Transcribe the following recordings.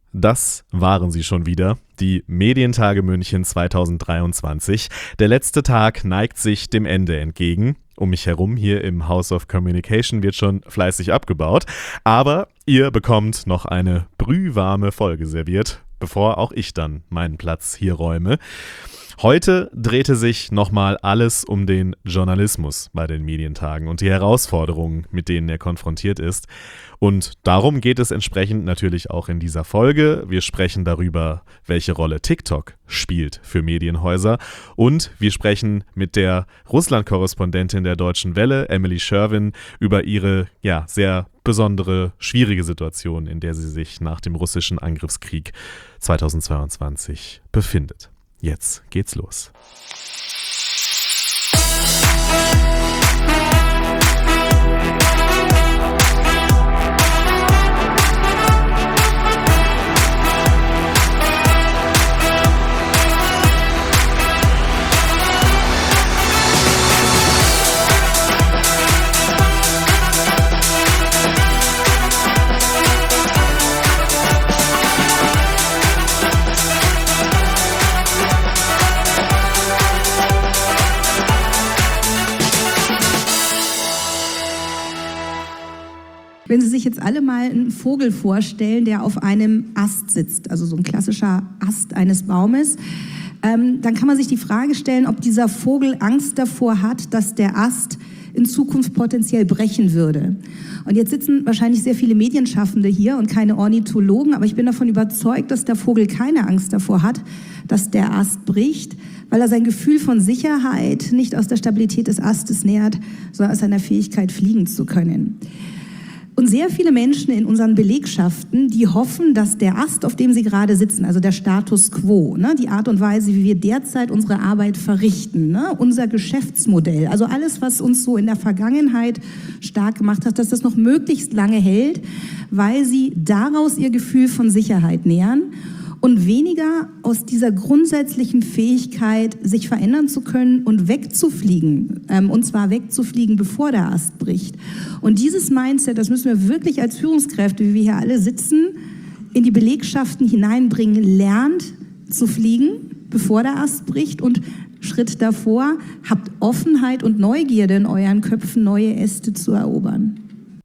Das waren sie schon wieder, die Medientage München 2023. Der letzte Tag neigt sich dem Ende entgegen. Um mich herum hier im House of Communication wird schon fleißig abgebaut. Aber ihr bekommt noch eine brühwarme Folge serviert, bevor auch ich dann meinen Platz hier räume. Heute drehte sich nochmal alles um den Journalismus bei den Medientagen und die Herausforderungen, mit denen er konfrontiert ist. Und darum geht es entsprechend natürlich auch in dieser Folge. Wir sprechen darüber, welche Rolle TikTok spielt für Medienhäuser. Und wir sprechen mit der Russland-Korrespondentin der Deutschen Welle, Emily Sherwin, über ihre sehr besondere, schwierige Situation, in der sie sich nach dem russischen Angriffskrieg 2022 befindet. Jetzt geht's los. Wenn Sie sich jetzt alle mal einen Vogel vorstellen, der auf einem Ast sitzt, also so ein klassischer Ast eines Baumes, dann kann man sich die Frage stellen, ob dieser Vogel Angst davor hat, dass der Ast in Zukunft potenziell brechen würde. Und jetzt sitzen wahrscheinlich sehr viele Medienschaffende hier und keine Ornithologen, aber ich bin davon überzeugt, dass der Vogel keine Angst davor hat, dass der Ast bricht, weil er sein Gefühl von Sicherheit nicht aus der Stabilität des Astes nährt, sondern aus seiner Fähigkeit, fliegen zu können. Und sehr viele Menschen in unseren Belegschaften, die hoffen, dass der Ast, auf dem sie gerade sitzen, also der Status quo, die Art und Weise, wie wir derzeit unsere Arbeit verrichten, unser Geschäftsmodell, also alles, was uns so in der Vergangenheit stark gemacht hat, dass das noch möglichst lange hält, weil sie daraus ihr Gefühl von Sicherheit nähern und weniger aus dieser grundsätzlichen Fähigkeit, sich verändern zu können und wegzufliegen, und zwar wegzufliegen, bevor der Ast bricht. Und dieses Mindset, das müssen wir wirklich als Führungskräfte, wie wir hier alle sitzen, in die Belegschaften hineinbringen. Lernt zu fliegen, bevor der Ast bricht, und Schritt davor, habt Offenheit und Neugierde in euren Köpfen, neue Äste zu erobern.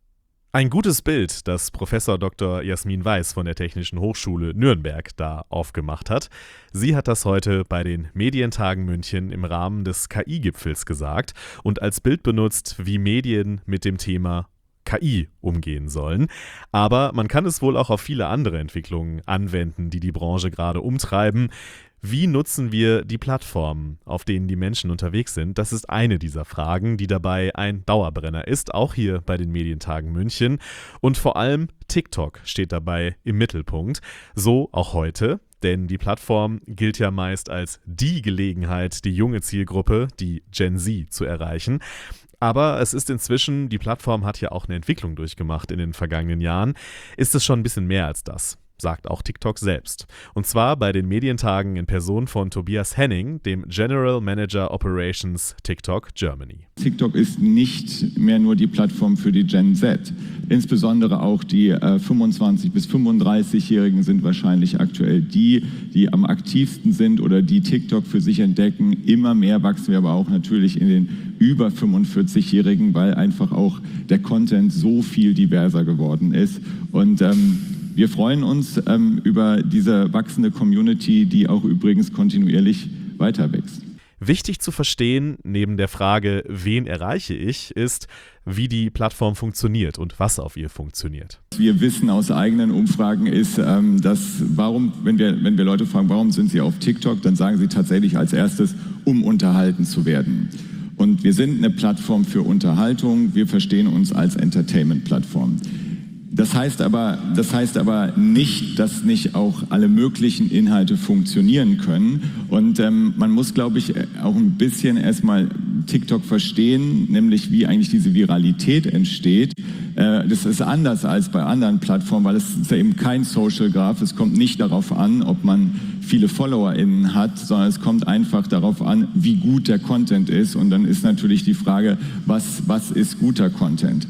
Ein gutes Bild, das Professor Dr. Jasmin Weiß von der Technischen Hochschule Nürnberg da aufgemacht hat. Sie hat das heute bei den Medientagen München im Rahmen des KI-Gipfels gesagt und als Bild benutzt, wie Medien mit dem Thema KI umgehen sollen. Aber man kann es wohl auch auf viele andere Entwicklungen anwenden, die die Branche gerade umtreiben. Wie nutzen wir die Plattformen, auf denen die Menschen unterwegs sind? Das ist eine dieser Fragen, die dabei ein Dauerbrenner ist, auch hier bei den Medientagen München. Und vor allem TikTok steht dabei im Mittelpunkt. So auch heute, denn die Plattform gilt ja meist als die Gelegenheit, die junge Zielgruppe, die Gen Z, zu erreichen. Aber es ist inzwischen, die Plattform hat ja auch eine Entwicklung durchgemacht in den vergangenen Jahren, ist es schon ein bisschen mehr als das, sagt auch TikTok selbst. Und zwar bei den Medientagen in Person von Tobias Henning, dem General Manager Operations TikTok Germany. TikTok ist nicht mehr nur die Plattform für die Gen Z. Insbesondere auch die 25- bis 35-Jährigen sind wahrscheinlich aktuell die am aktivsten sind oder die TikTok für sich entdecken. Immer mehr wachsen wir aber auch natürlich in den über 45-Jährigen, weil einfach auch der Content so viel diverser geworden ist. Und wir freuen uns über diese wachsende Community, die auch übrigens kontinuierlich weiter wächst. Wichtig zu verstehen, neben der Frage, wen erreiche ich, ist, wie die Plattform funktioniert und was auf ihr funktioniert. Wir wissen aus eigenen Umfragen ist, dass wenn wir Leute fragen, warum sind sie auf TikTok, dann sagen sie tatsächlich als erstes, um unterhalten zu werden. Und wir sind eine Plattform für Unterhaltung, wir verstehen uns als Entertainment-Plattform. Das heißt aber nicht, dass nicht auch alle möglichen Inhalte funktionieren können. Und man muss, glaube ich, auch ein bisschen erstmal TikTok verstehen, nämlich wie eigentlich diese Viralität entsteht. Das ist anders als bei anderen Plattformen, weil es ist ja eben kein Social Graph. Es kommt nicht darauf an, ob man viele FollowerInnen hat, sondern es kommt einfach darauf an, wie gut der Content ist. Und dann ist natürlich die Frage, was ist guter Content?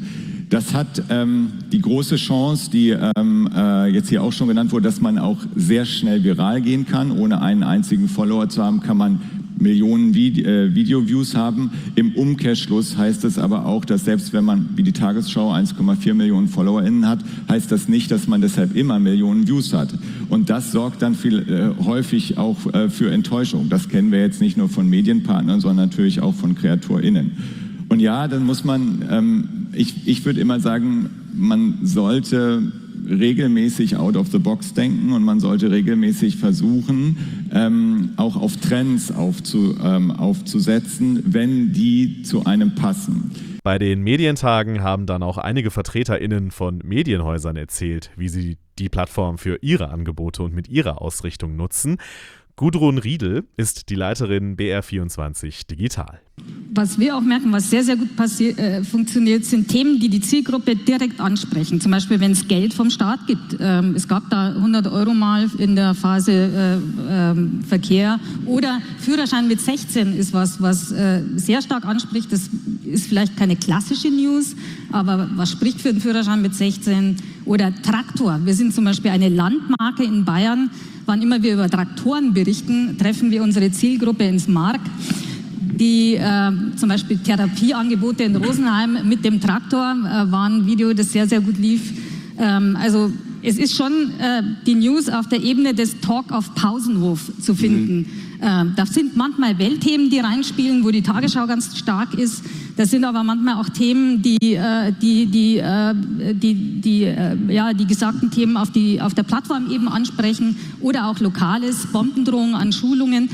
Das hat die große Chance, die jetzt hier auch schon genannt wurde, dass man auch sehr schnell viral gehen kann. Ohne einen einzigen Follower zu haben, kann man Millionen Video-Views haben. Im Umkehrschluss heißt es aber auch, dass selbst wenn man, wie die Tagesschau, 1,4 Millionen FollowerInnen hat, heißt das nicht, dass man deshalb immer Millionen Views hat. Und das sorgt dann häufig auch für Enttäuschung. Das kennen wir jetzt nicht nur von Medienpartnern, sondern natürlich auch von KreatorInnen. Und ja, dann muss man, ich würde immer sagen, man sollte regelmäßig out of the box denken und man sollte regelmäßig versuchen, auch auf Trends aufzusetzen, wenn die zu einem passen. Bei den Medientagen haben dann auch einige VertreterInnen von Medienhäusern erzählt, wie sie die Plattform für ihre Angebote und mit ihrer Ausrichtung nutzen. Gudrun Riedel ist die Leiterin BR24 Digital. Was wir auch merken, was sehr, sehr gut funktioniert, sind Themen, die die Zielgruppe direkt ansprechen. Zum Beispiel, wenn es Geld vom Staat gibt. Es gab da 100 € mal in der Phase Verkehr. Oder Führerschein mit 16 ist was sehr stark anspricht. Das ist vielleicht keine klassische News, aber was spricht für den Führerschein mit 16? Oder Traktor. Wir sind zum Beispiel eine Landmarke in Bayern. Wann immer wir über Traktoren berichten, treffen wir unsere Zielgruppe ins Mark, die zum Beispiel Therapieangebote in Rosenheim mit dem Traktor war ein Video, das sehr, sehr gut lief. Also es ist schon die News auf der Ebene des Talk auf Pausenhof zu finden. Da sind manchmal Weltthemen, die reinspielen, wo die Tagesschau ganz stark ist. Das sind aber manchmal auch Themen, die gesagten Themen auf der Plattform eben ansprechen oder auch Lokales, Bombendrohungen an Schulen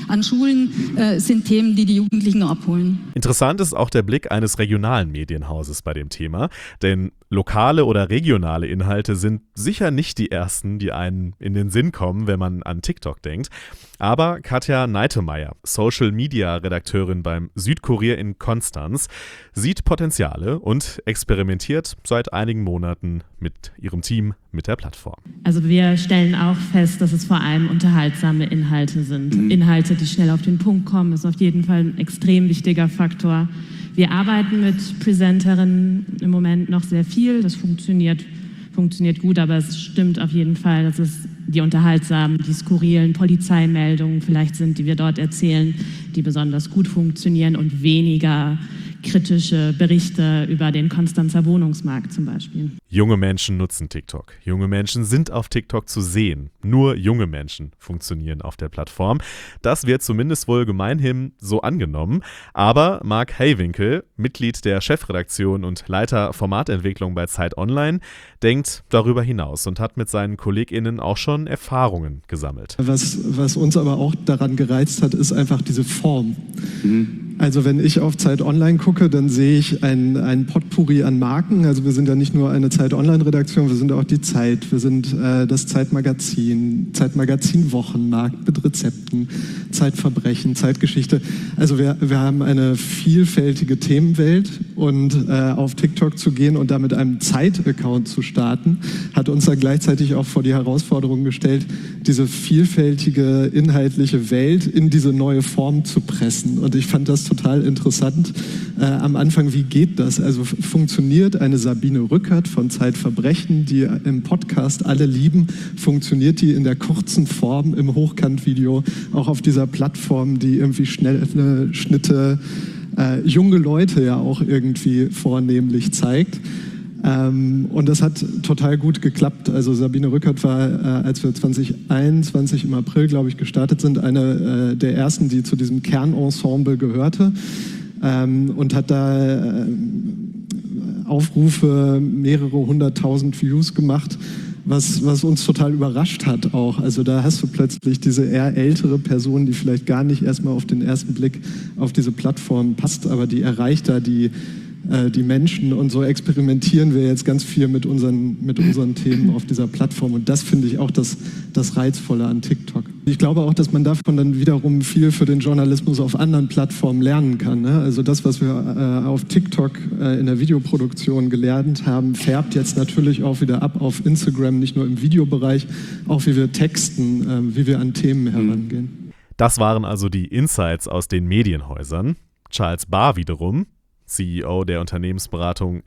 sind Themen, die Jugendlichen abholen. Interessant ist auch der Blick eines regionalen Medienhauses bei dem Thema, denn lokale oder regionale Inhalte sind sicher nicht die ersten, die einem in den Sinn kommen, wenn man an TikTok denkt. Aber Katja Neitemeyer, Social-Media-Redakteurin beim Südkurier in Konstanz, sieht Potenziale und experimentiert seit einigen Monaten mit ihrem Team mit der Plattform. Also wir stellen auch fest, dass es vor allem unterhaltsame Inhalte sind. Inhalte, die schnell auf den Punkt kommen, ist auf jeden Fall ein extrem wichtiger Faktor. Wir arbeiten mit Presenterinnen im Moment noch sehr viel. Das funktioniert gut, aber es stimmt auf jeden Fall, dass es die unterhaltsamen, die skurrilen Polizeimeldungen vielleicht sind, die wir dort erzählen, die besonders gut funktionieren und weniger kritische Berichte über den Konstanzer Wohnungsmarkt zum Beispiel. Junge Menschen nutzen TikTok. Junge Menschen sind auf TikTok zu sehen. Nur junge Menschen funktionieren auf der Plattform. Das wird zumindest wohl gemeinhin so angenommen. Aber Marc Heywinkel, Mitglied der Chefredaktion und Leiter Formatentwicklung bei Zeit Online, denkt darüber hinaus und hat mit seinen KollegInnen auch schon Erfahrungen gesammelt. Was uns aber auch daran gereizt hat, ist einfach diese Form. Also wenn ich auf Zeit Online gucke, dann sehe ich ein Potpourri an Marken. Also wir sind ja nicht nur eine Zeit Online-Redaktion, wir sind auch die Zeit, wir sind das Zeitmagazin Wochenmarkt mit Rezepten, Zeitverbrechen, Zeitgeschichte. Also wir haben eine vielfältige Themenwelt und auf TikTok zu gehen und da mit einem Zeit-Account zu starten, hat uns dann gleichzeitig auch vor die Herausforderung gestellt, diese vielfältige inhaltliche Welt in diese neue Form zu pressen. Und ich fand das total interessant. Am Anfang, wie geht das? Also funktioniert eine Sabine Rückert von Zeitverbrechen, die im Podcast alle lieben, funktioniert die in der kurzen Form im Hochkant-Video auch auf dieser Plattform, die irgendwie schnelle Schnitte, junge Leute ja auch irgendwie vornehmlich zeigt. Und das hat total gut geklappt. Also Sabine Rückert war, als wir 2021 im April, glaube ich, gestartet sind, eine der ersten, die zu diesem Kernensemble gehörte und hat da Aufrufe, mehrere 100.000 Views gemacht, was uns total überrascht hat auch. Also da hast du plötzlich diese eher ältere Person, die vielleicht gar nicht erstmal auf den ersten Blick auf diese Plattform passt, aber die erreicht da die Menschen, und so experimentieren wir jetzt ganz viel mit unseren Themen auf dieser Plattform, und das finde ich auch das Reizvolle an TikTok. Ich glaube auch, dass man davon dann wiederum viel für den Journalismus auf anderen Plattformen lernen kann, ne? Also das, was wir auf TikTok in der Videoproduktion gelernt haben, färbt jetzt natürlich auch wieder ab auf Instagram, nicht nur im Videobereich, auch wie wir texten, wie wir an Themen herangehen. Das waren also die Insights aus den Medienhäusern. Charles Bahr wiederum CEO der Unternehmensberatung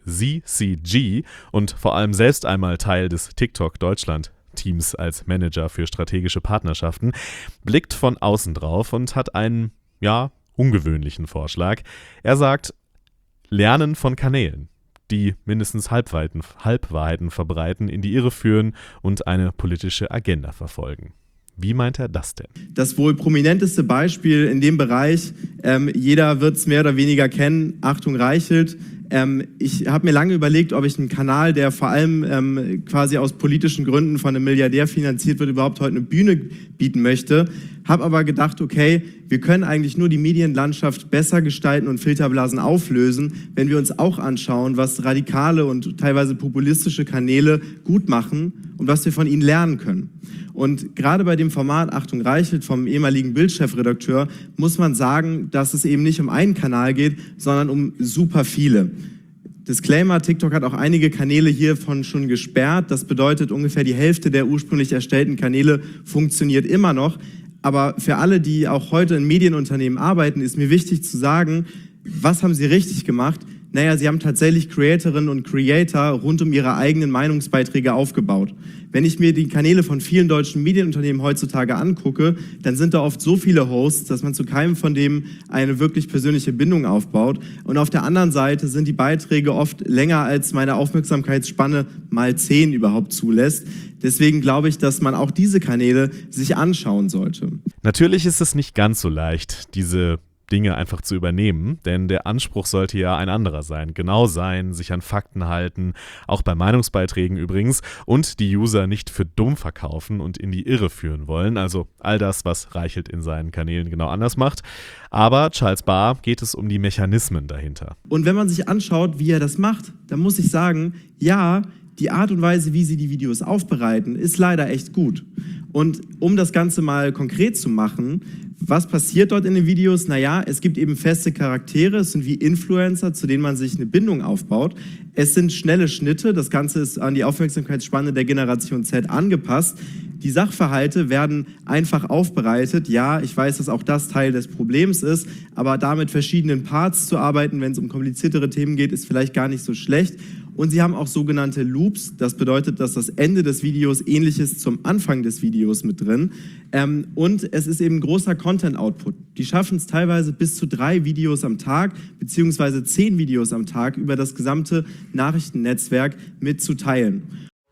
ZCG und vor allem selbst einmal Teil des TikTok Deutschland-Teams als Manager für strategische Partnerschaften, blickt von außen drauf und hat einen, ungewöhnlichen Vorschlag. Er sagt, Lernen von Kanälen, die mindestens Halbwahrheiten verbreiten, in die Irre führen und eine politische Agenda verfolgen. Wie meint er das denn? Das wohl prominenteste Beispiel in dem Bereich, jeder wird es mehr oder weniger kennen, Achtung Reichelt. Ich habe mir lange überlegt, ob ich einen Kanal, der vor allem quasi aus politischen Gründen von einem Milliardär finanziert wird, überhaupt heute eine Bühne bieten möchte. Habe aber gedacht, okay, wir können eigentlich nur die Medienlandschaft besser gestalten und Filterblasen auflösen, wenn wir uns auch anschauen, was radikale und teilweise populistische Kanäle gut machen und was wir von ihnen lernen können. Und gerade bei dem Format Achtung Reichelt vom ehemaligen Bild-Chefredakteur muss man sagen, dass es eben nicht um einen Kanal geht, sondern um super viele. Disclaimer, TikTok hat auch einige Kanäle hiervon schon gesperrt. Das bedeutet, ungefähr die Hälfte der ursprünglich erstellten Kanäle funktioniert immer noch. Aber für alle, die auch heute in Medienunternehmen arbeiten, ist mir wichtig zu sagen, was haben sie richtig gemacht? Naja, sie haben tatsächlich Creatorinnen und Creator rund um ihre eigenen Meinungsbeiträge aufgebaut. Wenn ich mir die Kanäle von vielen deutschen Medienunternehmen heutzutage angucke, dann sind da oft so viele Hosts, dass man zu keinem von dem eine wirklich persönliche Bindung aufbaut. Und auf der anderen Seite sind die Beiträge oft länger, als meine Aufmerksamkeitsspanne mal 10 überhaupt zulässt. Deswegen glaube ich, dass man auch diese Kanäle sich anschauen sollte. Natürlich ist es nicht ganz so leicht, diese Dinge einfach zu übernehmen, denn der Anspruch sollte ja ein anderer sein. Genau sein, sich an Fakten halten, auch bei Meinungsbeiträgen übrigens, und die User nicht für dumm verkaufen und in die Irre führen wollen. Also all das, was Reichelt in seinen Kanälen genau anders macht. Aber Charles Bahr geht es um die Mechanismen dahinter. Und wenn man sich anschaut, wie er das macht, dann muss ich sagen, ja, die Art und Weise, wie sie die Videos aufbereiten, ist leider echt gut. Und um das Ganze mal konkret zu machen, was passiert dort in den Videos? Naja, es gibt eben feste Charaktere, es sind wie Influencer, zu denen man sich eine Bindung aufbaut. Es sind schnelle Schnitte, das Ganze ist an die Aufmerksamkeitsspanne der Generation Z angepasst. Die Sachverhalte werden einfach aufbereitet. Ja, ich weiß, dass auch das Teil des Problems ist, aber da mit verschiedenen Parts zu arbeiten, wenn es um kompliziertere Themen geht, ist vielleicht gar nicht so schlecht. Und sie haben auch sogenannte Loops. Das bedeutet, dass das Ende des Videos ähnlich ist zum Anfang des Videos mit drin. Und es ist eben großer Content-Output. Die schaffen es teilweise bis zu 3 Videos am Tag beziehungsweise 10 Videos am Tag über das gesamte Nachrichtennetzwerk mitzuteilen.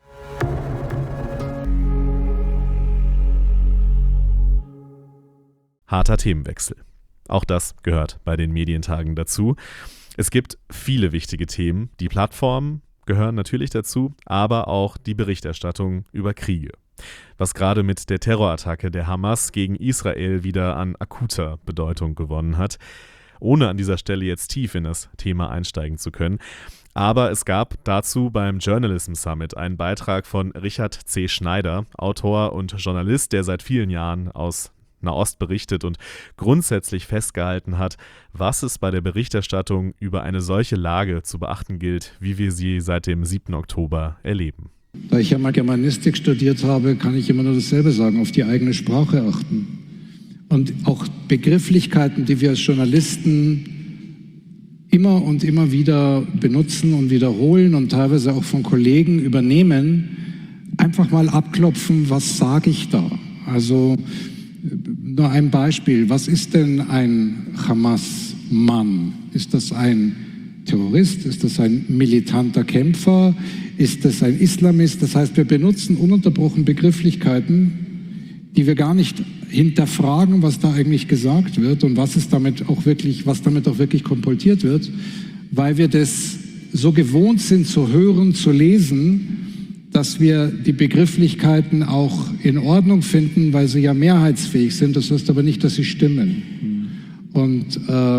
Harter Themenwechsel. Auch das gehört bei den Medientagen dazu. Es gibt viele wichtige Themen. Die Plattformen gehören natürlich dazu, aber auch die Berichterstattung über Kriege. Was gerade mit der Terrorattacke der Hamas gegen Israel wieder an akuter Bedeutung gewonnen hat, ohne an dieser Stelle jetzt tief in das Thema einsteigen zu können. Aber es gab dazu beim Journalism Summit einen Beitrag von Richard C. Schneider, Autor und Journalist, der seit vielen Jahren aus Nahost berichtet und grundsätzlich festgehalten hat, was es bei der Berichterstattung über eine solche Lage zu beachten gilt, wie wir sie seit dem 7. Oktober erleben. Da ich ja mal Germanistik studiert habe, kann ich immer nur dasselbe sagen, auf die eigene Sprache achten. Und auch Begrifflichkeiten, die wir als Journalisten immer und immer wieder benutzen und wiederholen und teilweise auch von Kollegen übernehmen, einfach mal abklopfen, was sage ich da? Also nur ein Beispiel. Was ist denn ein Hamas-Mann? Ist das ein Terrorist? Ist das ein militanter Kämpfer? Ist das ein Islamist? Das heißt, wir benutzen ununterbrochen Begrifflichkeiten, die wir gar nicht hinterfragen, was da eigentlich gesagt wird und was damit auch wirklich kolportiert wird, weil wir das so gewohnt sind zu hören, zu lesen, dass wir die Begrifflichkeiten auch in Ordnung finden, weil sie ja mehrheitsfähig sind. Das heißt aber nicht, dass sie stimmen. Und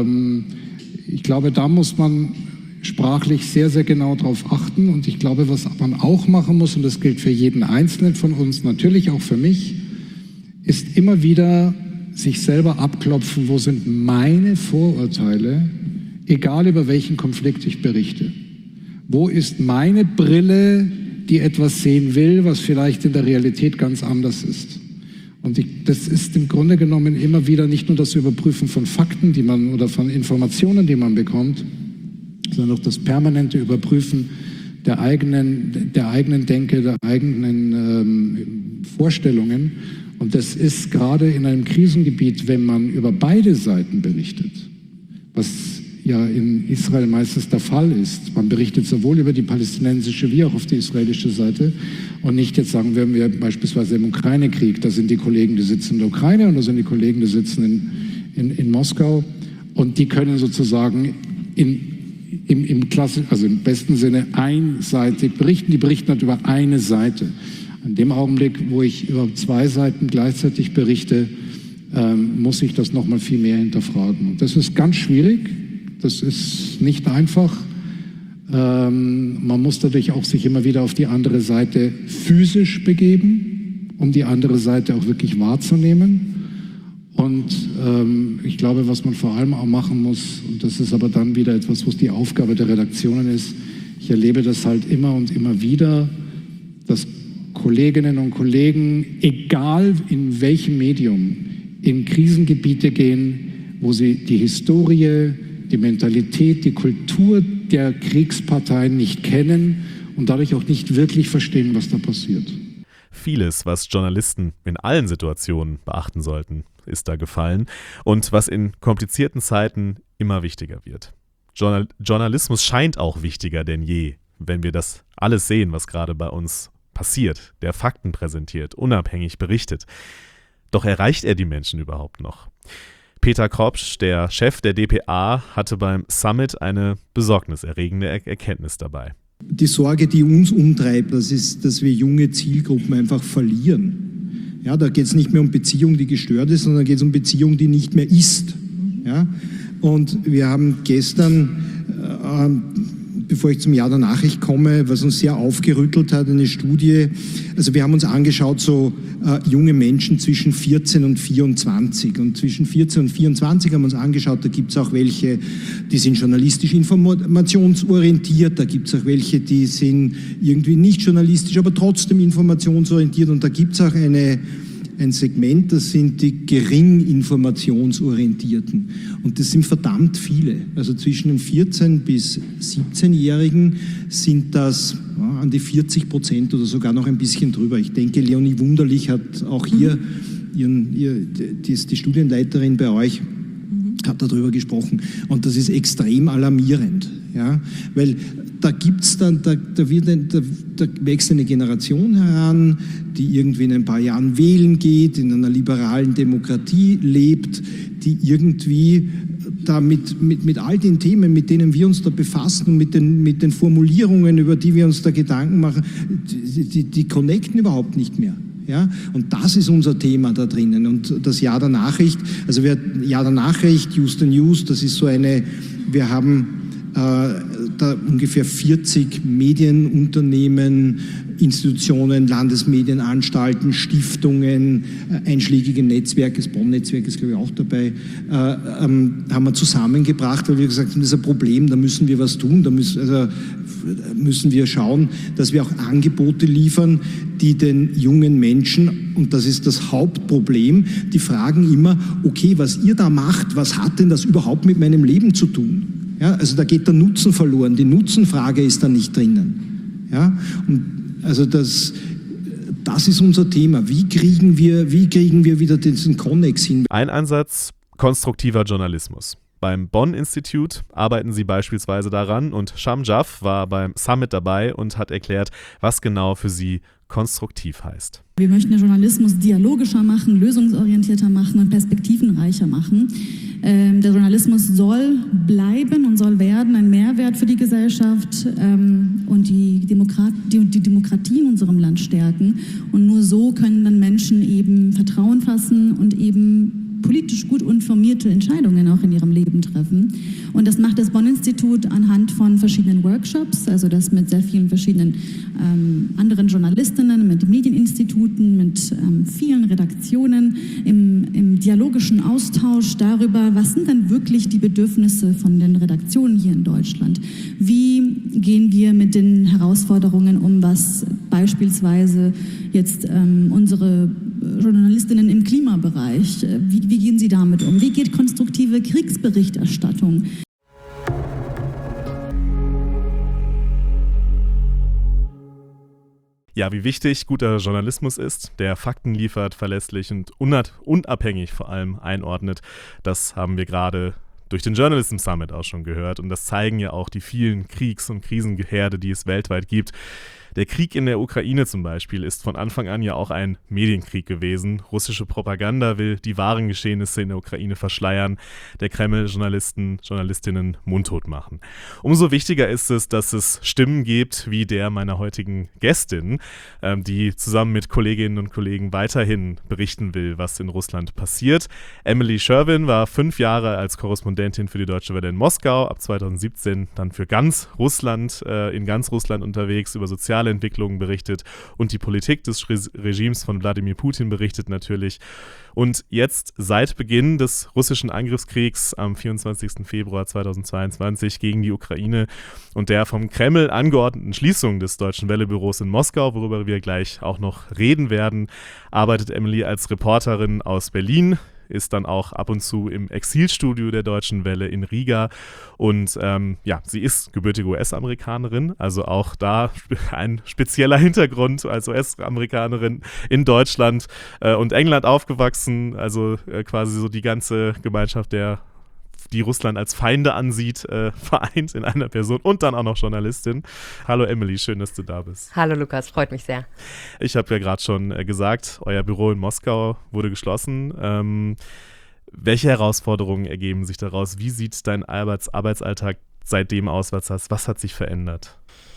ich glaube, da muss man sprachlich sehr, sehr genau drauf achten. Und ich glaube, was man auch machen muss, und das gilt für jeden Einzelnen von uns, natürlich auch für mich, ist immer wieder sich selber abklopfen, wo sind meine Vorurteile, egal über welchen Konflikt ich berichte. Wo ist meine Brille, die etwas sehen will, was vielleicht in der Realität ganz anders ist. Und das ist im Grunde genommen immer wieder nicht nur das Überprüfen von Fakten, die man oder von Informationen, die man bekommt, sondern auch das permanente Überprüfen der eigenen Denke, der eigenen Vorstellungen. Und das ist gerade in einem Krisengebiet, wenn man über beide Seiten berichtet, was ja in Israel meistens der Fall ist. Man berichtet sowohl über die palästinensische wie auch auf die israelische Seite und nicht jetzt sagen wir beispielsweise im Ukraine-Krieg, da sind die Kollegen, die sitzen in der Ukraine und da sind die Kollegen, die sitzen in Moskau und die können sozusagen im besten Sinne einseitig berichten. Die berichten halt über eine Seite. An dem Augenblick, wo ich über zwei Seiten gleichzeitig berichte, muss ich das nochmal viel mehr hinterfragen. Und das ist ganz schwierig. Das ist nicht einfach. Man muss dadurch auch sich immer wieder auf die andere Seite physisch begeben, um die andere Seite auch wirklich wahrzunehmen. Und ich glaube, was man vor allem auch machen muss, und das ist aber dann wieder etwas, was die Aufgabe der Redaktionen ist, ich erlebe das halt immer und immer wieder, dass Kolleginnen und Kollegen, egal in welchem Medium, in Krisengebiete gehen, wo sie die Historie, die Mentalität, die Kultur der Kriegsparteien nicht kennen und dadurch auch nicht wirklich verstehen, was da passiert. Vieles, was Journalisten in allen Situationen beachten sollten, ist da gefallen und was in komplizierten Zeiten immer wichtiger wird. Journalismus scheint auch wichtiger denn je, wenn wir das alles sehen, was gerade bei uns passiert, der Fakten präsentiert, unabhängig berichtet. Doch erreicht er die Menschen überhaupt noch? Peter Kropsch, der Chef der dpa, hatte beim Summit eine besorgniserregende Erkenntnis dabei. Die Sorge, die uns umtreibt, das ist, dass wir junge Zielgruppen einfach verlieren. Ja, da geht es nicht mehr um Beziehung, die gestört ist, sondern geht es um Beziehung, die nicht mehr ist. Ja? Und wir haben gestern, bevor ich zum Jahr der Nachricht komme, was uns sehr aufgerüttelt hat, eine Studie, also wir haben uns angeschaut, so junge Menschen zwischen 14 und 24. Und zwischen 14 und 24 haben wir uns angeschaut, da gibt es auch welche, die sind journalistisch informationsorientiert, da gibt es auch welche, die sind irgendwie nicht journalistisch, aber trotzdem informationsorientiert. Und da gibt es auch ein Segment, das sind die gering informationsorientierten. Und das sind verdammt viele. Also zwischen den 14- bis 17-Jährigen sind das an die 40% oder sogar noch ein bisschen drüber. Ich denke, Leonie Wunderlich hat auch hier, die Studienleiterin bei euch, hat darüber gesprochen. Und das ist extrem alarmierend. Ja? Weil da gibt's dann, da wächst eine Generation heran, die irgendwie in ein paar Jahren wählen geht, in einer liberalen Demokratie lebt, die irgendwie da mit all den Themen, mit denen wir uns da befassen und mit den Formulierungen, über die wir uns da Gedanken machen, die connecten überhaupt nicht mehr. Ja? Und das ist unser Thema da drinnen. Und das Jahr der Nachricht, also Jahr der Nachricht, Use the News, das ist so wir haben da ungefähr 40 Medienunternehmen, Institutionen, Landesmedienanstalten, Stiftungen, einschlägige Netzwerke, das Bonn-Netzwerk ist, glaube ich, auch dabei, haben wir zusammengebracht, weil wir gesagt haben, das ist ein Problem, da müssen wir was tun, da müssen wir schauen, dass wir auch Angebote liefern, die den jungen Menschen, und das ist das Hauptproblem, die fragen immer, okay, was ihr da macht, was hat denn das überhaupt mit meinem Leben zu tun? Ja, also da geht der Nutzen verloren, die Nutzenfrage ist da nicht drinnen. Ja, und also das ist unser Thema. Wie kriegen wir wieder diesen Konnex hin? Ein Ansatz, konstruktiver Journalismus. Beim Bonn-Institut arbeiten sie beispielsweise daran und Sham Jaff war beim Summit dabei und hat erklärt, was genau für sie konstruktiv heißt. Wir möchten den Journalismus dialogischer machen, lösungsorientierter machen und perspektivenreicher machen. Der Journalismus soll bleiben und soll werden ein Mehrwert für die Gesellschaft und die Demokratie in unserem Land stärken. Und nur so können dann Menschen eben Vertrauen fassen und eben politisch gut informierte Entscheidungen auch in ihrem Leben treffen. Und das macht das Bonn-Institut anhand von verschiedenen Workshops, also das mit sehr vielen verschiedenen anderen Journalistinnen, mit Medieninstituten, mit vielen Redaktionen, im dialogischen Austausch darüber, was sind denn wirklich die Bedürfnisse von den Redaktionen hier in Deutschland? Wie gehen wir mit den Herausforderungen um, was beispielsweise jetzt unsere Journalistinnen im Klimabereich, wie gehen sie damit um? Wie geht konstruktive Kriegsberichterstattung? Ja, wie wichtig guter Journalismus ist, der Fakten liefert, verlässlich und unabhängig vor allem einordnet, das haben wir gerade durch den Journalism Summit auch schon gehört. Und das zeigen ja auch die vielen Kriegs- und Krisengeherde, die es weltweit gibt. Der Krieg in der Ukraine zum Beispiel ist von Anfang an ja auch ein Medienkrieg gewesen. Russische Propaganda will die wahren Geschehnisse in der Ukraine verschleiern, der Kreml Journalistinnen mundtot machen. Umso wichtiger ist es, dass es Stimmen gibt wie der meiner heutigen Gästin, die zusammen mit Kolleginnen und Kollegen weiterhin berichten will, was in Russland passiert. Emily Sherwin war 5 Jahre als Korrespondentin für die Deutsche Welle in Moskau, ab 2017 dann für ganz Russland, in ganz Russland unterwegs, über soziale Entwicklungen berichtet und die Politik des Regimes von Wladimir Putin berichtet natürlich. Und jetzt seit Beginn des russischen Angriffskriegs am 24. Februar 2022 gegen die Ukraine und der vom Kreml angeordneten Schließung des Deutschen Welle-Büros in Moskau, worüber wir gleich auch noch reden werden, arbeitet Emily als Reporterin aus Berlin, ist dann auch ab und zu im Exilstudio der Deutschen Welle in Riga und sie ist gebürtige US-Amerikanerin, also auch da ein spezieller Hintergrund als US-Amerikanerin in Deutschland und England aufgewachsen, also quasi so die ganze Gemeinschaft die Russland als Feinde ansieht, vereint in einer Person und dann auch noch Journalistin. Hallo Emily, schön, dass du da bist. Hallo Lukas, freut mich sehr. Ich habe ja gerade schon gesagt, euer Büro in Moskau wurde geschlossen. Welche Herausforderungen ergeben sich daraus? Wie sieht dein Arbeitsalltag seitdem aus? Was hat sich verändert?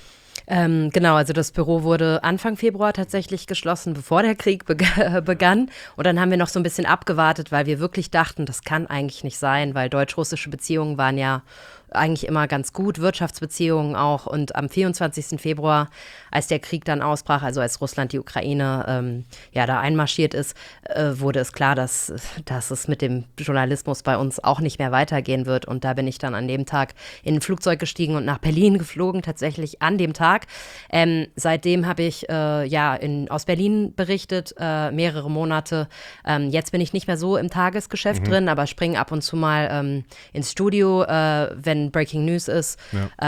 Genau, also das Büro wurde Anfang Februar tatsächlich geschlossen, bevor der Krieg begann. Und dann haben wir noch so ein bisschen abgewartet, weil wir wirklich dachten, das kann eigentlich nicht sein, weil deutsch-russische Beziehungen waren ja eigentlich immer ganz gut, Wirtschaftsbeziehungen auch. Und am 24. Februar, als der Krieg dann ausbrach, also als Russland die Ukraine da einmarschiert ist, wurde es klar, dass es mit dem Journalismus bei uns auch nicht mehr weitergehen wird. Und da bin ich dann an dem Tag in ein Flugzeug gestiegen und nach Berlin geflogen, tatsächlich an dem Tag. Seitdem habe ich aus Berlin berichtet, mehrere Monate. Jetzt bin ich nicht mehr so im Tagesgeschäft drin, aber springe ab und zu mal ins Studio, wenn Breaking News ist,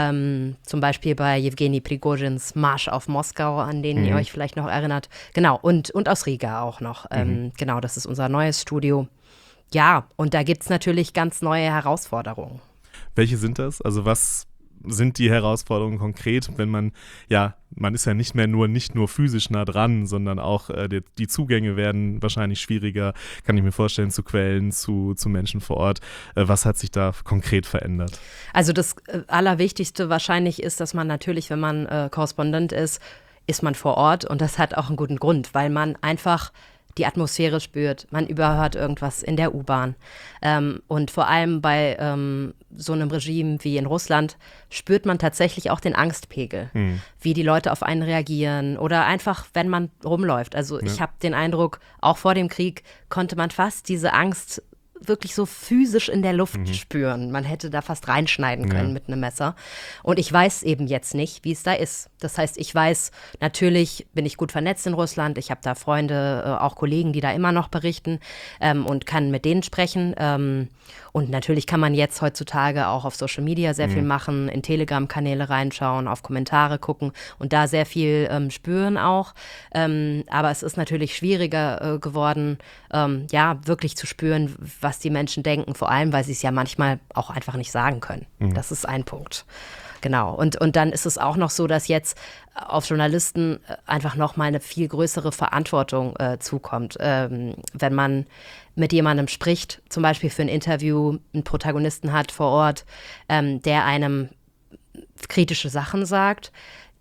zum Beispiel bei Jewgeni Prigozhins Marsch auf Moskau, an den ihr euch vielleicht noch erinnert. Genau, und aus Riga auch noch. Genau, das ist unser neues Studio. Ja, und da gibt es natürlich ganz neue Herausforderungen. Welche sind das? Also was sind die Herausforderungen konkret, wenn man ist ja nicht nur physisch nah dran, sondern auch die Zugänge werden wahrscheinlich schwieriger, kann ich mir vorstellen, zu Quellen, zu Menschen vor Ort. Was hat sich da konkret verändert? Also das Allerwichtigste wahrscheinlich ist, dass man natürlich, wenn man Korrespondent ist man vor Ort und das hat auch einen guten Grund, weil man einfach die Atmosphäre spürt, man überhört irgendwas in der U-Bahn. Und vor allem bei so einem Regime wie in Russland spürt man tatsächlich auch den Angstpegel, wie die Leute auf einen reagieren oder einfach, wenn man rumläuft. Also ich habe den Eindruck, auch vor dem Krieg konnte man fast diese Angst wirklich so physisch in der Luft spüren. Man hätte da fast reinschneiden können mit einem Messer. Und ich weiß eben jetzt nicht, wie es da ist. Das heißt, ich weiß, natürlich bin ich gut vernetzt in Russland. Ich habe da Freunde, auch Kollegen, die da immer noch berichten und kann mit denen sprechen. Und natürlich kann man jetzt heutzutage auch auf Social Media sehr viel machen, in Telegram-Kanäle reinschauen, auf Kommentare gucken und da sehr viel spüren auch. Aber es ist natürlich schwieriger geworden, wirklich zu spüren, was die Menschen denken, vor allem, weil sie es ja manchmal auch einfach nicht sagen können. Das ist ein Punkt. Genau. Und dann ist es auch noch so, dass jetzt auf Journalisten einfach noch mal eine viel größere Verantwortung zukommt. Wenn man mit jemandem spricht, zum Beispiel für ein Interview, einen Protagonisten hat vor Ort, der einem kritische Sachen sagt.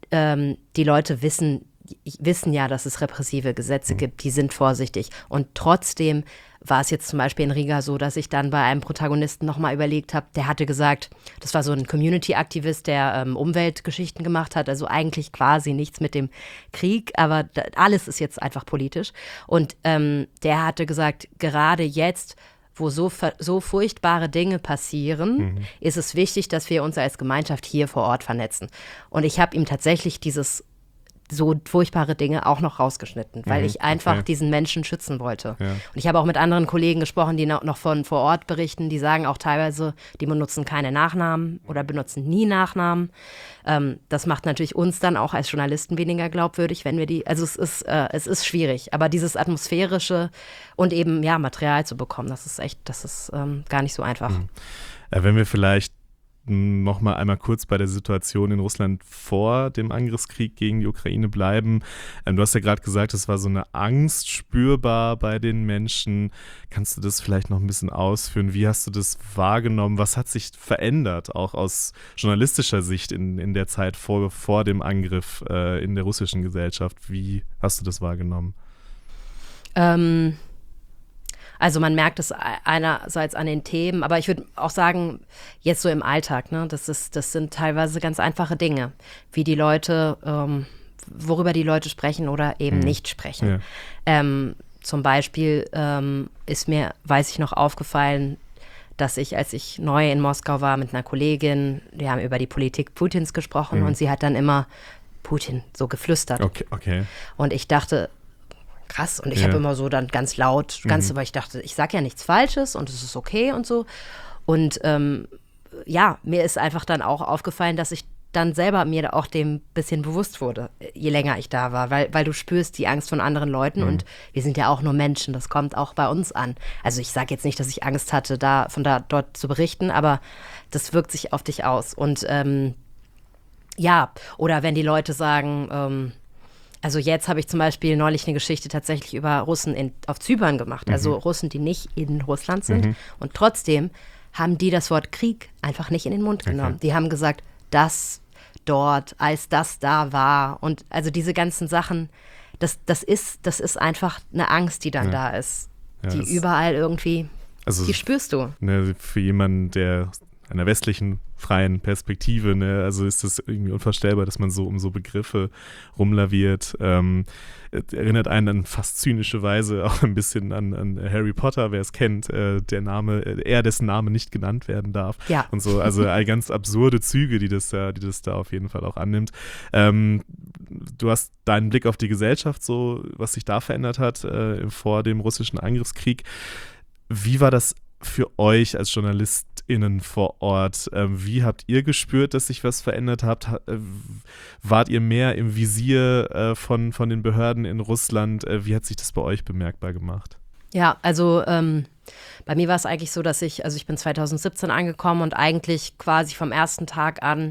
Die Leute wissen ja, dass es repressive Gesetze gibt, die sind vorsichtig. Und trotzdem war es jetzt zum Beispiel in Riga so, dass ich dann bei einem Protagonisten nochmal überlegt habe, der hatte gesagt, das war so ein Community-Aktivist, der Umweltgeschichten gemacht hat, also eigentlich quasi nichts mit dem Krieg, aber alles ist jetzt einfach politisch. Und der hatte gesagt, gerade jetzt, wo so furchtbare Dinge passieren, ist es wichtig, dass wir uns als Gemeinschaft hier vor Ort vernetzen. Und ich habe ihm tatsächlich so furchtbare Dinge auch noch rausgeschnitten, weil ich einfach diesen Menschen schützen wollte. Ja. Und ich habe auch mit anderen Kollegen gesprochen, die noch von vor Ort berichten, die sagen auch teilweise, die benutzen keine Nachnamen oder benutzen nie Nachnamen. Das macht natürlich uns dann auch als Journalisten weniger glaubwürdig, wenn wir also es ist schwierig, aber dieses Atmosphärische und eben Material zu bekommen, das ist gar nicht so einfach. Wenn wir vielleicht noch mal einmal kurz bei der Situation in Russland vor dem Angriffskrieg gegen die Ukraine bleiben. Du hast ja gerade gesagt, es war so eine Angst spürbar bei den Menschen. Kannst du das vielleicht noch ein bisschen ausführen? Wie hast du das wahrgenommen? Was hat sich verändert, auch aus journalistischer Sicht in der Zeit vor dem Angriff in der russischen Gesellschaft? Wie hast du das wahrgenommen? Also man merkt es einerseits an den Themen, aber ich würde auch sagen, jetzt so im Alltag, ne, das sind teilweise ganz einfache Dinge, wie die Leute, worüber die Leute sprechen oder eben nicht sprechen. Ja. Zum Beispiel ist mir, weiß ich noch, aufgefallen, dass ich, als ich neu in Moskau war mit einer Kollegin, wir haben über die Politik Putins gesprochen und sie hat dann immer Putin so geflüstert. Okay. Und ich dachte, krass. Und ich habe immer so dann ganz laut, weil ich dachte, ich sage ja nichts Falsches und es ist okay und so. Und mir ist einfach dann auch aufgefallen, dass ich dann selber mir da auch dem bisschen bewusst wurde, je länger ich da war, weil du spürst die Angst von anderen Leuten und wir sind ja auch nur Menschen, das kommt auch bei uns an. Also ich sage jetzt nicht, dass ich Angst hatte, dort zu berichten, aber das wirkt sich auf dich aus. Und oder wenn die Leute sagen, also jetzt habe ich zum Beispiel neulich eine Geschichte tatsächlich über Russen auf Zypern gemacht, also Russen, die nicht in Russland sind und trotzdem haben die das Wort Krieg einfach nicht in den Mund genommen. Okay. Die haben gesagt, das dort, als das da war und also diese ganzen Sachen, das ist einfach eine Angst, die dann da ist, die überall irgendwie, die spürst du. Ne, für jemanden, der einer westlichen freien Perspektive, ne? Also ist das irgendwie unvorstellbar, dass man so um so Begriffe rumlaviert. Erinnert einen dann fast zynische Weise auch ein bisschen an Harry Potter, wer es kennt, dessen Name nicht genannt werden darf. Ja. Und so, also ganz absurde Züge, die das da auf jeden Fall auch annimmt. Du hast deinen Blick auf die Gesellschaft, so was sich da verändert hat vor dem russischen Angriffskrieg. Wie war das für euch als JournalistInnen vor Ort? Wie habt ihr gespürt, dass sich was verändert hat? Wart ihr mehr im Visier von den Behörden in Russland? Wie hat sich das bei euch bemerkbar gemacht? Ja, also bei mir war es eigentlich so, dass ich bin 2017 angekommen und eigentlich quasi vom ersten Tag an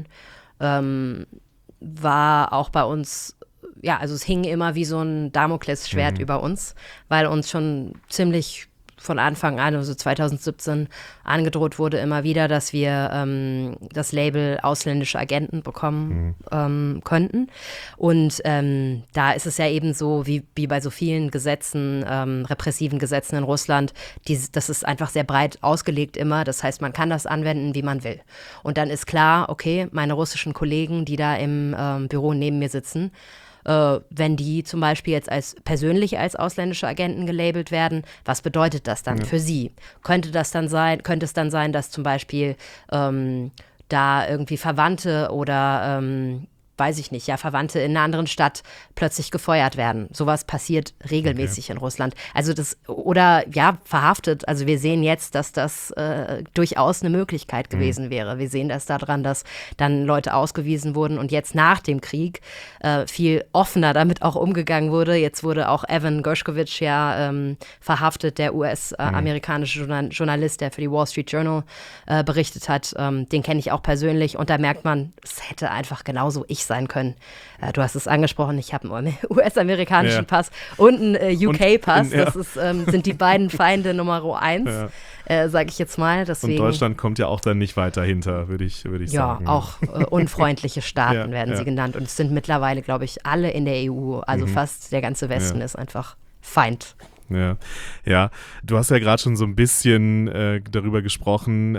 war auch bei uns, also es hing immer wie so ein Damoklesschwert über uns, weil uns schon ziemlich von Anfang an, also 2017, angedroht wurde immer wieder, dass wir das Label ausländische Agenten bekommen könnten. Und da ist es ja eben so, wie bei so vielen Gesetzen, repressiven Gesetzen in Russland, das ist einfach sehr breit ausgelegt immer. Das heißt, man kann das anwenden, wie man will. Und dann ist klar, okay, meine russischen Kollegen, die da im Büro neben mir sitzen, wenn die zum Beispiel jetzt persönlich als ausländische Agenten gelabelt werden, was bedeutet das dann für sie? Könnte es dann sein, dass zum Beispiel da irgendwie Verwandte oder weiß ich nicht, Verwandte in einer anderen Stadt plötzlich gefeuert werden. Sowas passiert regelmäßig in Russland. Also verhaftet. Also wir sehen jetzt, dass das durchaus eine Möglichkeit gewesen wäre. Wir sehen das daran, dass dann Leute ausgewiesen wurden und jetzt nach dem Krieg viel offener damit auch umgegangen wurde. Jetzt wurde auch Evan Gershkovich verhaftet, der US-amerikanische Journalist, der für die Wall Street Journal berichtet hat. Den kenne ich auch persönlich und da merkt man, es hätte einfach genauso ich sein können. Du hast es angesprochen, ich habe einen US-amerikanischen Pass und einen UK-Pass. Das sind die beiden Feinde Nummer 1, sage ich jetzt mal. Deswegen, und Deutschland kommt ja auch dann nicht weiter hinter, würde ich sagen. Ja, auch unfreundliche Staaten werden sie genannt. Und es sind mittlerweile, glaube ich, alle in der EU, also fast der ganze Westen ist einfach Feind. Ja. Du hast ja gerade schon so ein bisschen darüber gesprochen,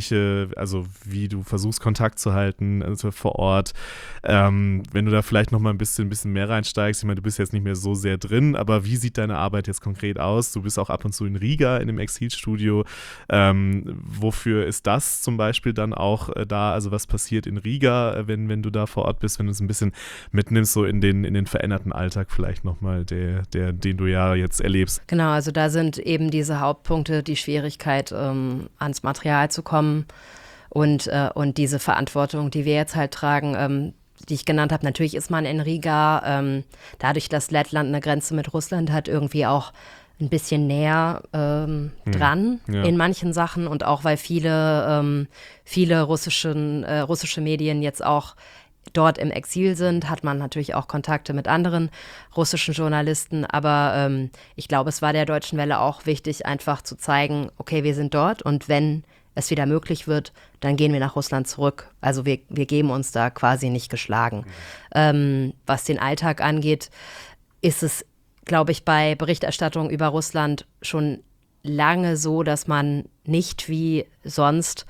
wie du versuchst, Kontakt zu halten, also vor Ort. Wenn du da vielleicht noch mal ein bisschen mehr reinsteigst, ich meine, du bist jetzt nicht mehr so sehr drin, aber wie sieht deine Arbeit jetzt konkret aus? Du bist auch ab und zu in Riga in dem Exilstudio. Wofür ist das zum Beispiel dann auch da? Also was passiert in Riga, wenn du da vor Ort bist, wenn du es ein bisschen mitnimmst, so in den veränderten Alltag vielleicht nochmal, den du ja jetzt erlebst? Genau, also da sind eben diese Hauptpunkte, die Schwierigkeit, ans Material zu kommen und diese Verantwortung, die wir jetzt halt tragen, die ich genannt habe. Natürlich ist man in Riga, dadurch, dass Lettland eine Grenze mit Russland hat, irgendwie auch ein bisschen näher dran in manchen Sachen und auch, weil viele russische Medien jetzt auch dort im Exil sind, hat man natürlich auch Kontakte mit anderen russischen Journalisten, aber ich glaube, es war der Deutschen Welle auch wichtig, einfach zu zeigen, okay, wir sind dort und wenn es wieder möglich wird, dann gehen wir nach Russland zurück. Also wir geben uns da quasi nicht geschlagen. Was den Alltag angeht, ist es, glaube ich, bei Berichterstattung über Russland schon lange so, dass man nicht wie sonst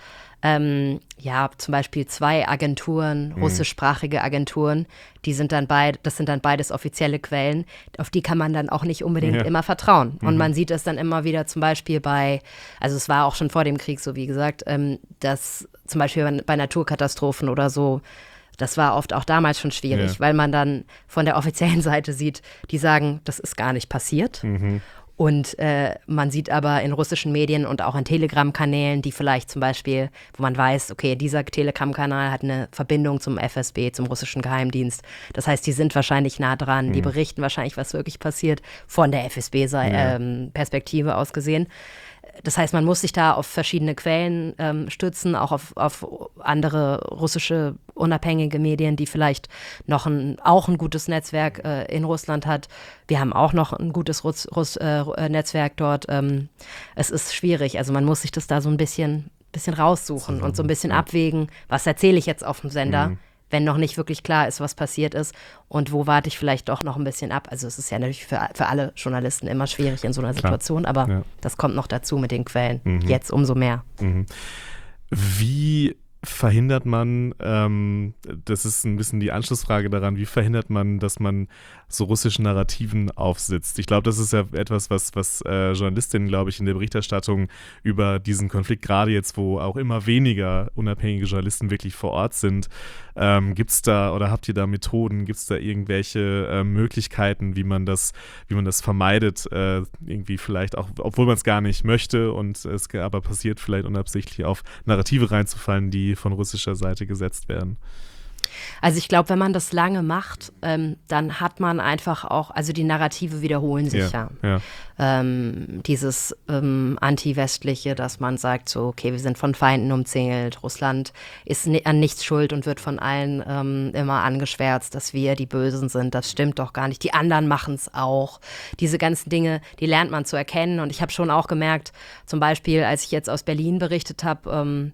zum Beispiel 2 Agenturen, russischsprachige Agenturen, das sind dann beides offizielle Quellen, auf die kann man dann auch nicht unbedingt immer vertrauen. Und man sieht es dann immer wieder zum Beispiel also es war auch schon vor dem Krieg so, wie gesagt, dass zum Beispiel bei Naturkatastrophen oder so, das war oft auch damals schon schwierig, weil man dann von der offiziellen Seite sieht, die sagen, das ist gar nicht passiert. Und man sieht aber in russischen Medien und auch in Telegram-Kanälen, die vielleicht zum Beispiel, wo man weiß, okay, dieser Telegram-Kanal hat eine Verbindung zum FSB, zum russischen Geheimdienst. Das heißt, die sind wahrscheinlich nah dran, die berichten wahrscheinlich, was wirklich passiert, von der FSB-Perspektive aus gesehen. Das heißt, man muss sich da auf verschiedene Quellen stützen, auch auf andere russische unabhängige Medien, die vielleicht noch auch ein gutes Netzwerk in Russland hat. Wir haben auch noch ein gutes Netzwerk dort. Es ist schwierig, also man muss sich das da so ein bisschen raussuchen und so ein bisschen abwägen, was erzähle ich jetzt auf dem Sender, wenn noch nicht wirklich klar ist, was passiert ist und wo warte ich vielleicht doch noch ein bisschen ab. Also es ist ja natürlich für alle Journalisten immer schwierig in so einer Situation, aber das kommt noch dazu mit den Quellen, jetzt umso mehr. Wie verhindert man, das ist ein bisschen die Anschlussfrage daran, wie verhindert man, dass man so russischen Narrativen aufsitzt? Ich glaube, das ist ja etwas, was Journalistinnen, glaube ich, in der Berichterstattung über diesen Konflikt, gerade jetzt, wo auch immer weniger unabhängige Journalisten wirklich vor Ort sind, gibt's da oder habt ihr da Methoden, gibt es da irgendwelche Möglichkeiten, wie man das vermeidet, irgendwie vielleicht auch, obwohl man es gar nicht möchte und es aber passiert, vielleicht unabsichtlich auf Narrative reinzufallen, die von russischer Seite gesetzt werden? Also ich glaube, wenn man das lange macht, dann hat man einfach auch, also die Narrative wiederholen sich dieses Anti-Westliche, dass man sagt so, okay, wir sind von Feinden umzingelt, Russland ist an nichts schuld und wird von allen immer angeschwärzt, dass wir die Bösen sind, das stimmt doch gar nicht, die anderen machen es auch. Diese ganzen Dinge, die lernt man zu erkennen und ich habe schon auch gemerkt, zum Beispiel, als ich jetzt aus Berlin berichtet habe,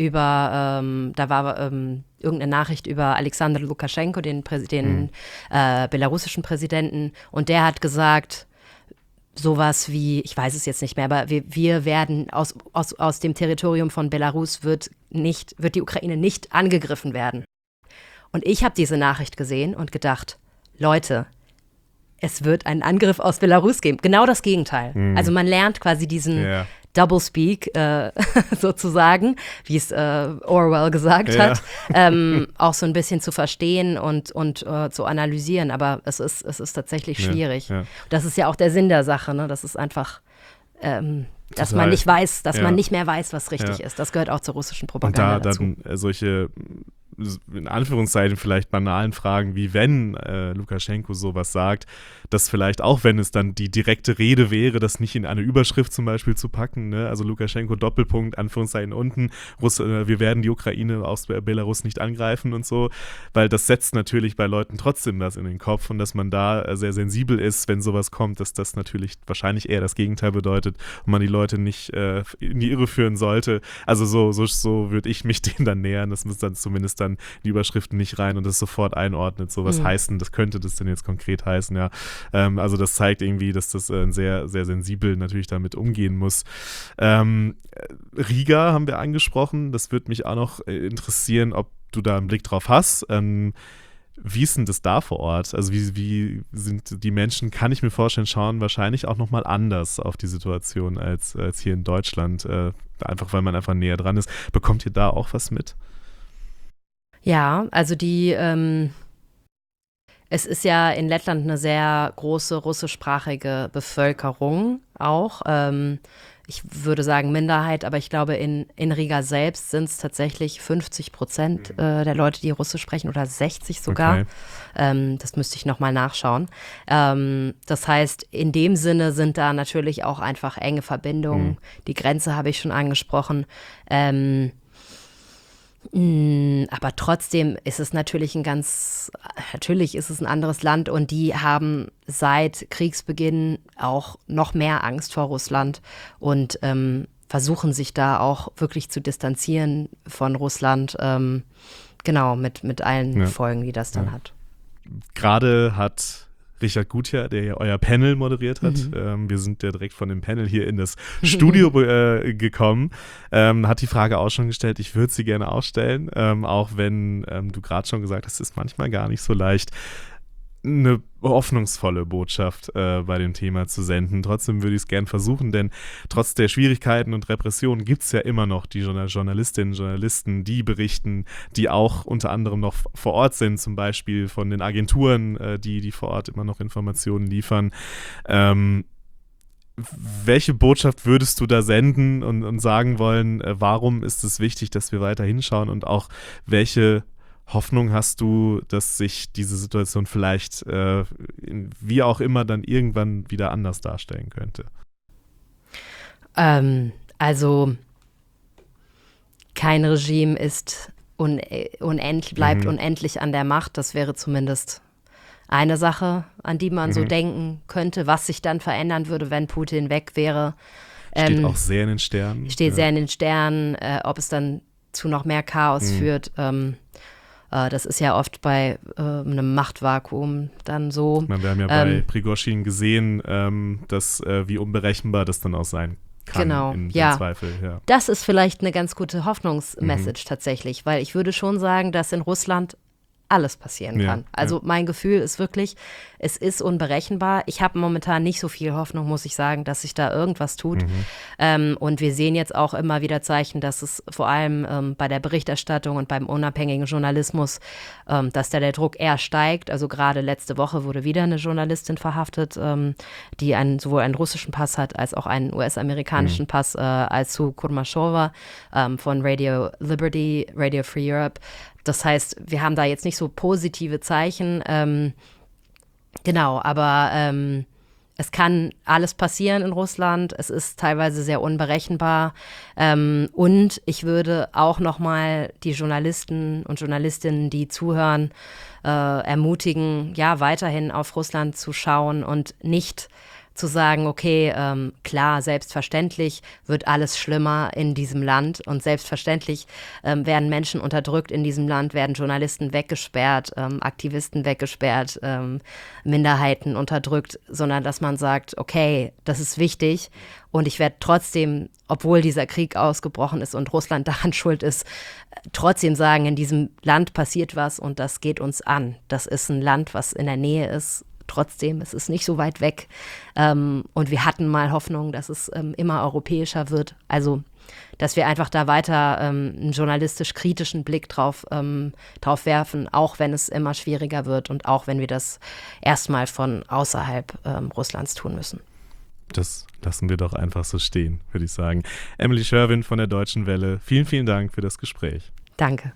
da war irgendeine Nachricht über Alexander Lukaschenko, den belarussischen Präsidenten, und der hat gesagt, sowas wie, ich weiß es jetzt nicht mehr, aber wir werden aus dem Territorium von Belarus wird die Ukraine nicht angegriffen werden. Und ich habe diese Nachricht gesehen und gedacht, Leute, es wird einen Angriff aus Belarus geben. Genau das Gegenteil. Also man lernt quasi diesen Doublespeak sozusagen, wie es Orwell gesagt hat, auch so ein bisschen zu verstehen und zu analysieren. Aber es ist tatsächlich schwierig. Das ist ja auch der Sinn der Sache, ne? Das ist einfach, dass man nicht weiß, dass man nicht mehr weiß, was richtig ist. Das gehört auch zur russischen Propaganda dazu. Und da dann solche in Anführungszeichen vielleicht banalen Fragen, wie wenn Lukaschenko sowas sagt, dass vielleicht auch, wenn es dann die direkte Rede wäre, das nicht in eine Überschrift zum Beispiel zu packen, ne? Also Lukaschenko Doppelpunkt, Anführungszeichen unten, wir werden die Ukraine aus Belarus nicht angreifen und so, weil das setzt natürlich bei Leuten trotzdem das in den Kopf und dass man da sehr sensibel ist, wenn sowas kommt, dass das natürlich wahrscheinlich eher das Gegenteil bedeutet und man die Leute nicht in die Irre führen sollte. Also so würde ich mich denen dann nähern, dass man dann zumindest dann die Überschriften nicht rein und das sofort einordnet. So, was könnte das denn jetzt konkret heißen, ja. Also das zeigt irgendwie, dass das sehr, sehr sensibel natürlich damit umgehen muss. Riga haben wir angesprochen. Das würde mich auch noch interessieren, ob du da einen Blick drauf hast. Wie ist denn das da vor Ort? Also wie sind die Menschen, kann ich mir vorstellen, schauen wahrscheinlich auch nochmal anders auf die Situation als hier in Deutschland, einfach weil man einfach näher dran ist. Bekommt ihr da auch was mit? Ja, also es ist ja in Lettland eine sehr große russischsprachige Bevölkerung auch. Ich würde sagen Minderheit, aber ich glaube, in Riga selbst sind es tatsächlich 50% der Leute, die Russisch sprechen oder 60 sogar. Okay. Das müsste ich nochmal nachschauen. Das heißt, in dem Sinne sind da natürlich auch einfach enge Verbindungen. Die Grenze habe ich schon angesprochen. Aber trotzdem ist es natürlich ein anderes Land und die haben seit Kriegsbeginn auch noch mehr Angst vor Russland und versuchen sich da auch wirklich zu distanzieren von Russland, genau, mit allen Folgen, die das dann hat. Gerade hat Richard Gutjahr, der ja euer Panel moderiert hat. Wir sind ja direkt von dem Panel hier in das Studio gekommen. Hat die Frage auch schon gestellt. Ich würde sie gerne auch stellen, auch wenn du gerade schon gesagt hast, es ist manchmal gar nicht so leicht, eine hoffnungsvolle Botschaft bei dem Thema zu senden. Trotzdem würde ich es gern versuchen, denn trotz der Schwierigkeiten und Repressionen gibt es ja immer noch die Journalistinnen und Journalisten, die berichten, die auch unter anderem noch vor Ort sind, zum Beispiel von den Agenturen, die vor Ort immer noch Informationen liefern. Welche Botschaft würdest du da senden und sagen wollen, warum ist es wichtig, dass wir weiter hinschauen und auch welche Hoffnung hast du, dass sich diese Situation vielleicht wie auch immer dann irgendwann wieder anders darstellen könnte? Also kein Regime ist bleibt unendlich an der Macht. Das wäre zumindest eine Sache, an die man so denken könnte, was sich dann verändern würde, wenn Putin weg wäre. Steht auch sehr in den Sternen. Sehr in den Sternen, ob es dann zu noch mehr Chaos führt. Das ist ja oft bei einem Machtvakuum dann so. Wir haben ja bei Prigoschin gesehen, dass wie unberechenbar das dann auch sein kann. Genau, im Zweifel. Ja. Das ist vielleicht eine ganz gute Hoffnungsmessage tatsächlich, weil ich würde schon sagen, dass in Russland alles passieren kann. Also mein Gefühl ist wirklich, es ist unberechenbar. Ich habe momentan nicht so viel Hoffnung, muss ich sagen, dass sich da irgendwas tut. Und wir sehen jetzt auch immer wieder Zeichen, dass es vor allem bei der Berichterstattung und beim unabhängigen Journalismus, dass da der Druck eher steigt. Also gerade letzte Woche wurde wieder eine Journalistin verhaftet, die sowohl einen russischen Pass hat, als auch einen US-amerikanischen Pass, Alsu Kurmashova von Radio Liberty, Radio Free Europe. Das heißt, wir haben da jetzt nicht so positive Zeichen, aber es kann alles passieren in Russland. Es ist teilweise sehr unberechenbar. Und ich würde auch nochmal die Journalisten und Journalistinnen, die zuhören, ermutigen, weiterhin auf Russland zu schauen und nicht zu sagen, okay, klar, selbstverständlich wird alles schlimmer in diesem Land und selbstverständlich werden Menschen unterdrückt in diesem Land, werden Journalisten weggesperrt, Aktivisten weggesperrt, Minderheiten unterdrückt, sondern dass man sagt, okay, das ist wichtig und ich werde trotzdem, obwohl dieser Krieg ausgebrochen ist und Russland daran schuld ist, trotzdem sagen, in diesem Land passiert was und das geht uns an. Das ist ein Land, was in der Nähe ist. Trotzdem, es ist nicht so weit weg. Und wir hatten mal Hoffnung, dass es immer europäischer wird. Also, dass wir einfach da weiter einen journalistisch-kritischen Blick drauf werfen, auch wenn es immer schwieriger wird und auch wenn wir das erstmal von außerhalb Russlands tun müssen. Das lassen wir doch einfach so stehen, würde ich sagen. Emily Sherwin von der Deutschen Welle, vielen, vielen Dank für das Gespräch. Danke.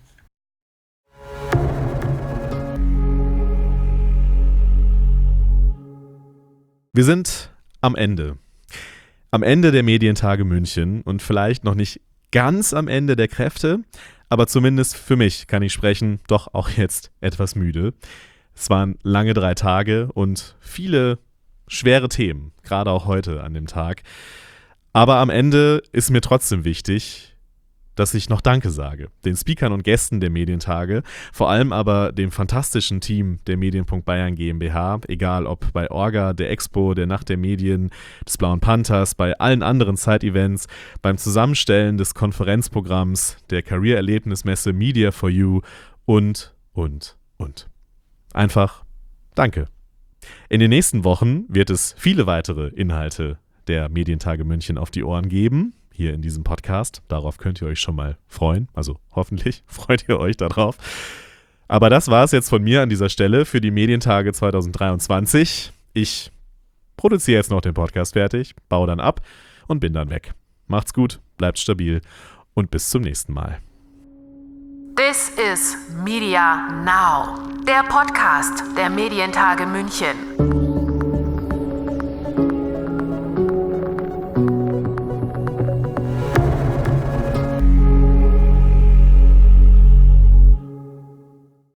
Wir sind am Ende. Am Ende der Medientage München und vielleicht noch nicht ganz am Ende der Kräfte, aber zumindest für mich kann ich sprechen, doch auch jetzt etwas müde. Es waren lange 3 Tage und viele schwere Themen, gerade auch heute an dem Tag. Aber am Ende ist mir trotzdem wichtig, dass ich noch Danke sage. Den Speakern und Gästen der Medientage, vor allem aber dem fantastischen Team der Medien.Bayern GmbH, egal ob bei Orga, der Expo, der Nacht der Medien, des Blauen Panthers, bei allen anderen Side-Events, beim Zusammenstellen des Konferenzprogramms, der Career-Erlebnismesse Media for You und. Einfach Danke. In den nächsten Wochen wird es viele weitere Inhalte der Medientage München auf die Ohren geben, hier in diesem Podcast. Darauf könnt ihr euch schon mal freuen. Also hoffentlich freut ihr euch darauf. Aber das war es jetzt von mir an dieser Stelle für die Medientage 2023. Ich produziere jetzt noch den Podcast fertig, baue dann ab und bin dann weg. Macht's gut, bleibt stabil und bis zum nächsten Mal. This is Media Now, der Podcast der Medientage München.